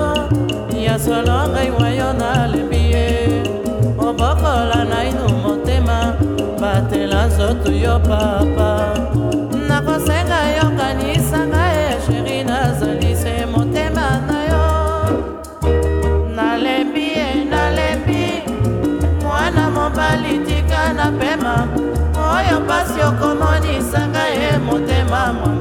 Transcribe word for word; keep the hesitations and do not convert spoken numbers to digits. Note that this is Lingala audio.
ya solo ngai wayo nalembi ye obokola naino motema batela nzoto yo papa nakosenga yo kanisanga ye sheri nazali se motema na yo nalembi ye nalembi mwana mobali tika na pema oyo pasi okomonisanga ye motema mwa